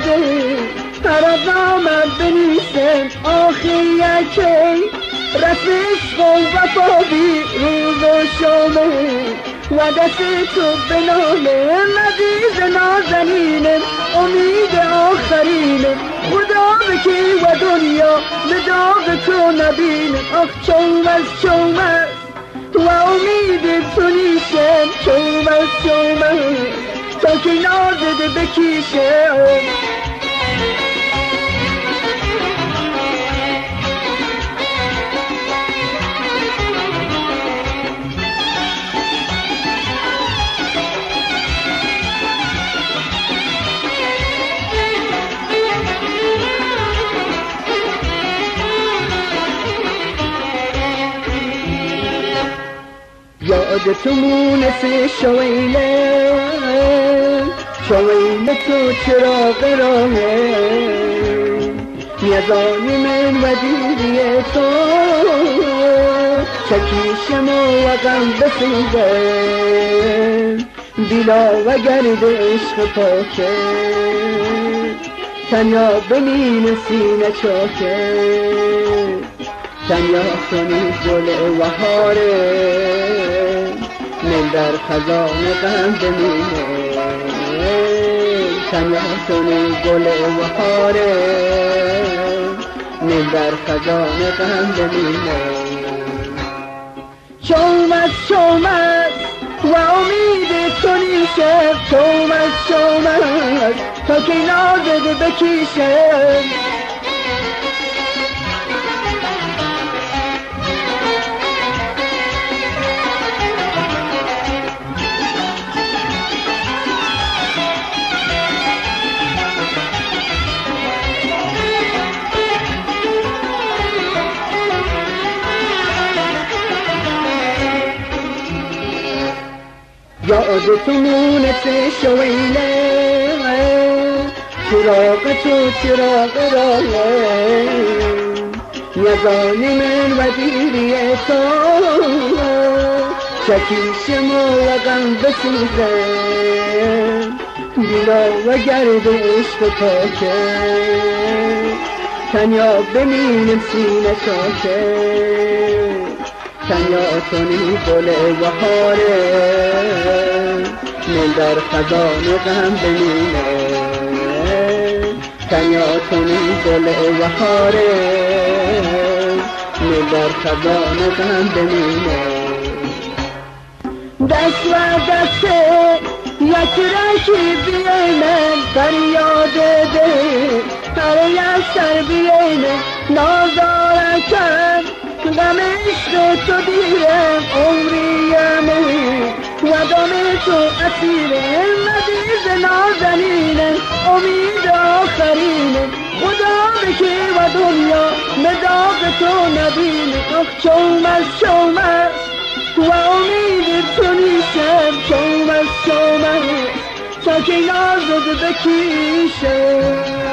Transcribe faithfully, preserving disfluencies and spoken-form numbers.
داده هر از آمد بنیسم آخی یکی رسمش و وفا بی روز و شامه و دست تو به نامه مزیز نازنینم امید آخرینم خدا بکی و دنیا به داغ تو نبینم آخ چوم از چوم از و امید تو نیشم چوم از چوم از تا که نازده بکیشم یاد تو مونس شویله شویله تو چراغ راهه میزانی من و دیدی تو چکیشم و غم بسیده دیلا و گرد عشق پاکه تنیا بمین سینه چاکه تنیا کنی گل وهاره من در خزان غم بمینه تنیا کنی گل وهاره من در خزان غم بمینه چوم از چوم از و امید تو نیشه چوم از چوم از تا که نازده بکیشه یاد تو مونس شویله چراغ تو چراغ راهه یزانی من و دیری تو چکیشم و غم بسوزه دیلا و گرد عشق پاکه تنیا بمینم سینه چاکه تنیا کنی گل وهاره من در خزان غم بمینه تنیا کنی گل وهاره من در خزان غم بمینه دست و دست یک رکی بیمن فریاد ده هر یک سر بیمن نازارکن غم عشق تو دیرم عمریم و دم تو اسیرم مزیز نازنینم امید آخرینم خدا بکی و دنیا مداغ تو نبینم آخ چوم از چوم از و امید تو نیشم چوم از چوم از تا که نازد بکیشم